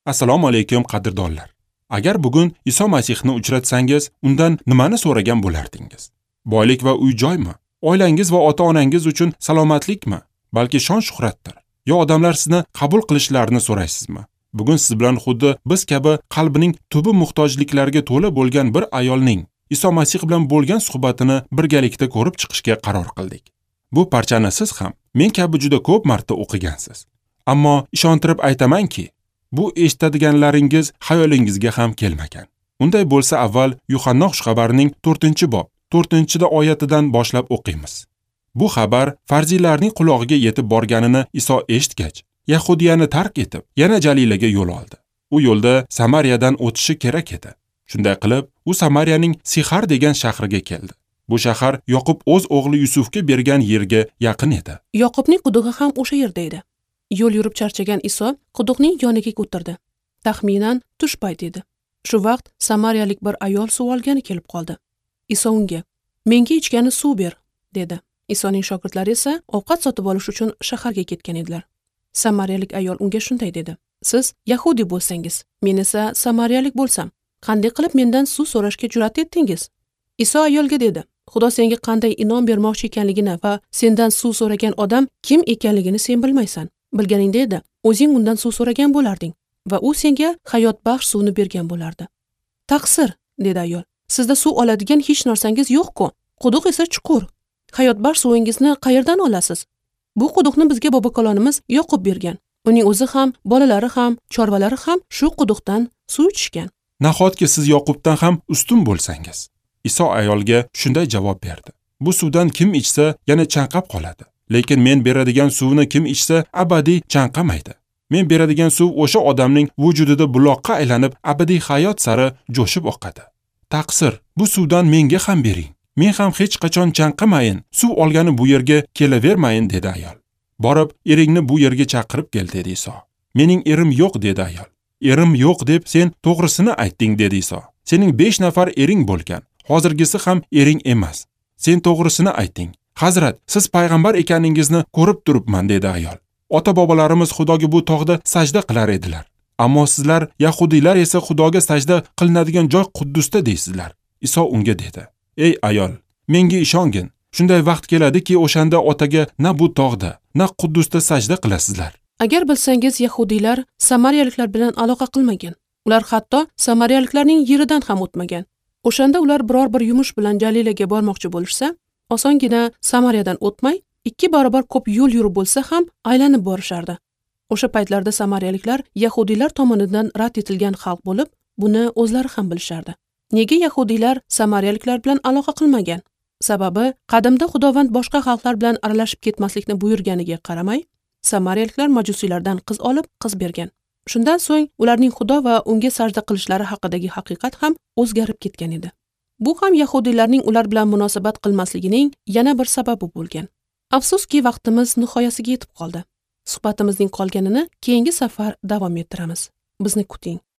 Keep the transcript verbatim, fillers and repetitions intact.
Assalomu alaykum qadrdonlar. Agar bugun Iso Masihni uchratsangiz, undan nimani so'ragan bo'lardingiz? Boylik va uy-joymi? Oilangiz va ota-onangiz uchun salomatlikmi? Balki shon-shuhratdir. Yo odamlar sizni qabul qilishlarini so'raysizmi? Bugun siz bilan xuddi biz kabi qalbining tubi muhtojliklarga to'la bo'lgan bir ayolning Iso Masih bilan bo'lgan suhbatini birgalikda ko'rib chiqishga qaror qildik. Bu parchani siz ham men kabi juda ko'p marta o'qigansiz. Ammo ishontirib aytamanki, bu eshitadiganlaringiz xayolingizga ham kelmagan. Unday bo'lsa avval Yuhanna xushxabarining to'rtinchi bob, to'rtinchi oyatidan boshlab o'qiymiz. Bu xabar farziylarning qulog'iga yetib borganini Iso eshitgach, Yahudiyani tark etib, yana Jalilaga yo'l oldi. U yo'lda Samariyadan o'tishi kerak edi. Shunday qilib, u Samariyaning Sixar degan shahriga keldi. Bu shahar Yoqub o'z o'g'li Yusufga bergan yerga yaqin edi. Yoqubning qudug'i ham o'sha yerda edi. Yo'l yurib charchagan Iso quduqning yoniga o'tirdi. Taxminan tush payti edi. Shu vaqt samariyalik bir ayol suv olgani kelib qoldi. Iso unga: "Menga ichgani suv ber", dedi. Isoning shogirdlari esa ovqat sotib olish uchun shaharga ketgan edilar. Samariyalik ayol unga shunday dedi: "Siz Yahudi bo'lsangiz, men esa samariyalik bo'lsam, qanday qilib mendan suv so'rashga jur'at etdingiz?" Iso ayolga dedi: "Xudo senga qanday inom bermoqchi ekanligini va sendan suv so'ragan odam kim ekanligini sen bilmaysan. Bilganingda edi, o'zing undan suv so'ragan bo'larding va u senga hayot baxsh suvni bergan bo'lardi." "Taqsir", dedi ayol. "Sizda suv oladigan hech narsangiz yo'q-ku. Quduq esa chuqur. Hayot baxsh suvingizni qayerdan olasiz? Bu quduqni bizga bobokalonimiz Yoqub bergan. Uning o'zi ham, bolalari ham, chorvalari ham shu quduqdan suv ichishgan. Nahotki siz Yoqubdan ham ustun bo'lsangiz?" Iso ayolga shunday javob berdi: "Bu suvdan kim ichsa, yana chanqab qoladi. Lekin men beradigan suvni kim ichsa, abadiy chanqamaydi. Men beradigan suv o'sha odamning vujudida buloqqa aylanib, abadiy hayot sari jo'shib oqadi. Taqsir, bu suvdan menga ham bering. Men ham hech qachon chanqamayin, suv olgani bu yerga kelavermayin", dedi ayol. "Borib, eringni bu yerga chaqirib kel", dedi Iso. "Mening erim yo'q", dedi ayol. "Erim yo'q deb sen to'g'risini aytding", dedi Iso. "Sening besh nafar ering bo'lgan. Hozirgisi ham ering emas. Sen to'g'risini aytding. Hazrat, siz payg'ambar ekaningizni ko'rib turibman", dedi ayol. "Ota-bobolarimiz Xudoga bu tog'da sajda qilar edilar. Ammo sizlar, Yahudiylar esa Xudoga sajda qilinadigan joy Quddusda deysizlar." Iso unga dedi: "Ey ayol, menga ishongin. Shunday vaqt keladiki, o'shanda Otaga na bu tog'da, na Quddusda sajda qilasizlar." Agar bilsangiz, Yahudiylar samariyaliklar bilan aloqa qilmagan. Ular hatto samariyaliklarning yeridan ham o'tmagan. O'shanda ular biror bir yumush bilan Jalilaga bormoqchi bo'lishsa, osongina Samariyadan o'tmay, ikki barobar ko'p yo'l yurib bo'lsa ham aylanib borishardi. O'sha paytlarda samariyaliklar Yahudiylar tomonidan rad etilgan xalq bo'lib, buni o'zlari ham bilishardi. Nega Yahudiylar samariyaliklar bilan aloqa qilmagan? Sababi, qadimda Xudovand boshqa xalqlar bilan aralashib ketmaslikni buyurganiga qaramay, samariyaliklar majusiylardan qiz olib, qiz bergan. Shundan so'ng ularning Xudo va unga sajda qilishlari haqidagi haqiqat ham o'zgarib ketgan edi. Bu ham Yahudiylarning ular bilan munosabat qilmasligining yana bir sababi bo'lgan. Afsuski, vaqtimiz nihoyasiga yetib qoldi. Suhbatimizning qolganini keyingi safar davom ettiramiz. Bizni kuting.